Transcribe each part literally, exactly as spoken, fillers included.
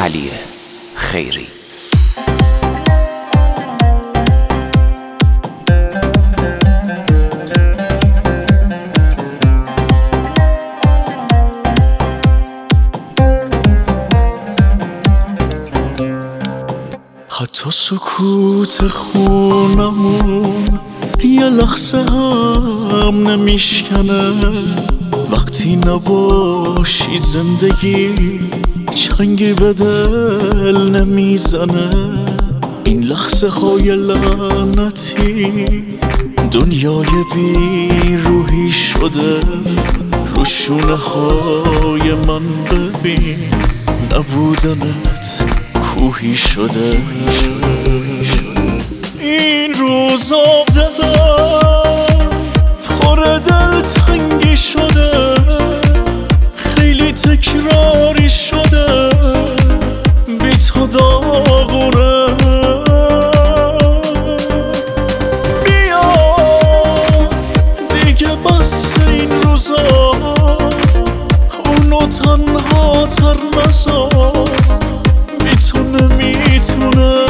علی خیری. حتی سکوت خونمون یه لحظه هم نمیشکنه، وقتی نباشی زندگی چنگی به دل نمیزنه. این لحظه های لعنتی دنیای بی روحی شده، رو شونه های من ببین نبودنت کوهی شده. این روزا دلم پر دل تنگی شده، خیلی تکراری شده، بی تو داغونه. بیا دیگه بس این روزا، اونو تنها تر نذار، بی تو نمیتونه.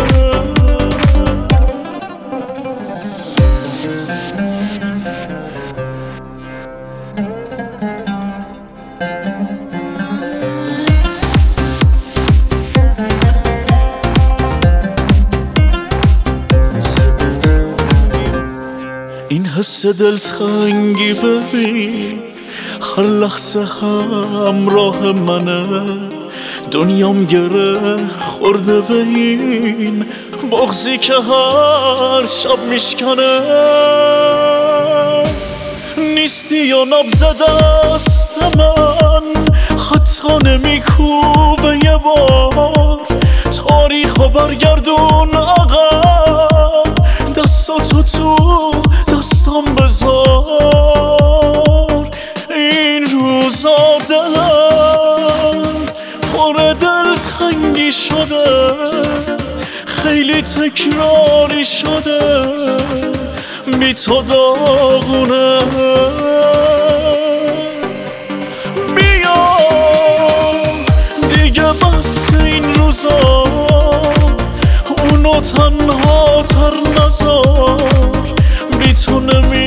این حس دلتنگی ببین هر لحظه همراه منه، دنیام گره خورده به این بغضی که هر شب میشکنه. نیستی یا نبض دست من حتی نمیکوبه یه بار، تاریخو برگردون عقب، دستاتو تو دستم بذار. این روزا دلم پر دل تنگی شده، خیلی تکراری شده، بی تو داغونه. بیا دیگه بس این روزا، اونو تنها تر نذار، بی تو نمی